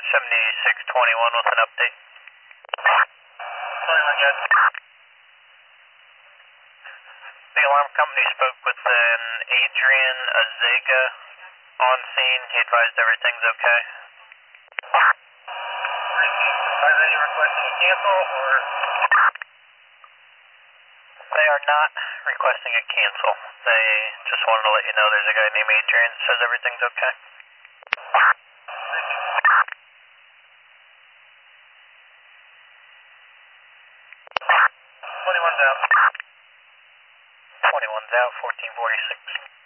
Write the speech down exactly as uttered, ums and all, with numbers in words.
seventy-six twenty-one with an update. twenty-one, good. The alarm company spoke with an Adrian Azega on scene. He advised everything's okay. Are they requesting a cancel or? They are not requesting a cancel. They just wanted to let you know there's a guy named Adrian that says everything's okay. twenty-one's out. twenty-one's out, fourteen forty-six.